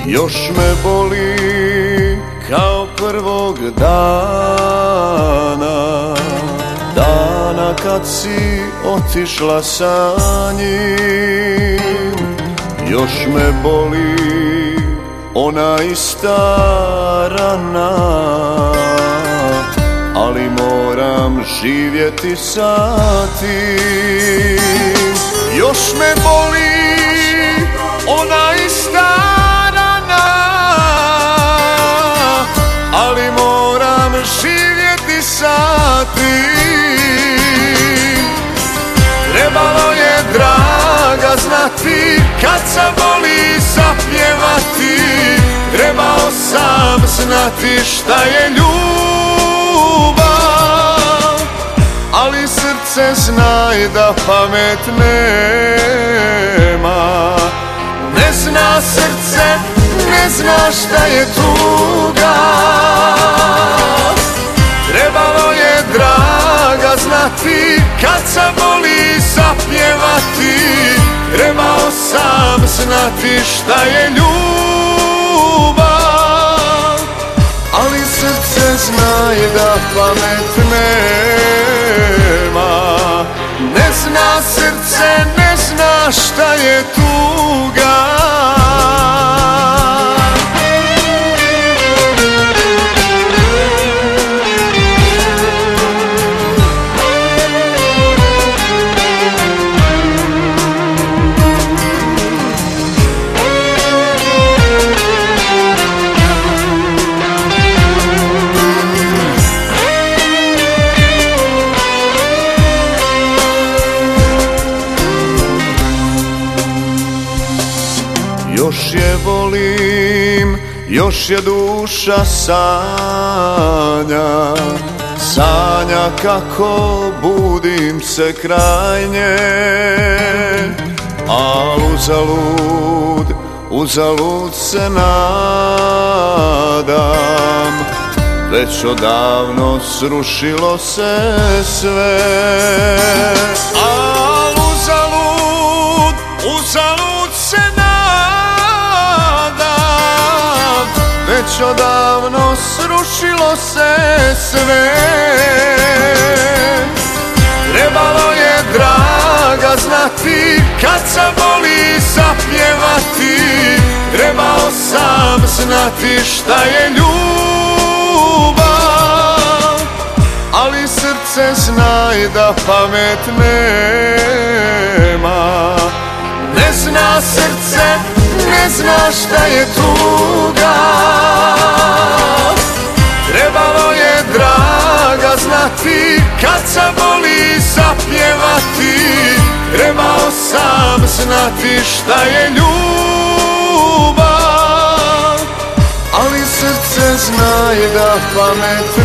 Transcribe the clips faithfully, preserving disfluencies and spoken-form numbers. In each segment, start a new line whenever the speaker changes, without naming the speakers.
Još me boli kao prvog dana, dana kad si otišla sa njim. Još me boli ona ista rana, ali moram živjeti sa tim. Još me boli ona ista rana, ali moram živjeti sa tim. Trebalo je, draga, znati kad sam voli zapjevati. Trebao sam znati šta je ljubav, ali srce znaj da pamet nema. Ne zna srce, ne zna šta je tuga. Trebalo je, draga, znati kad sam voli zapjevati. Trebao sam znati šta je ljubav, ali srce znaj da pamet nema. Ne zna srce, ne zna šta je tuga. Još je volim, još je duša sanja, sanja kako budim se kraj nje. Al uzalud, uzalud se nadam, već odavno srušilo se sve. Al uzalud, uzalud se nadam, već odavno srušilo se sve. Trebalo je, draga, znati kad sam voli zapjevati. Trebao sam znati šta je ljubav, ali srce znaj da pamet nema. Ne zna srce, ne zna šta je tuga. Trebalo je, draga, znati kad sam voli zapjevati. Trebao sam znati šta je ljubav, ali srce znaj da pamet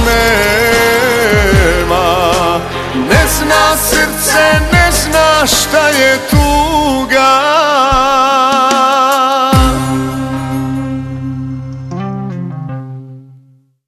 nema. Ne zna srce, ne zna šta je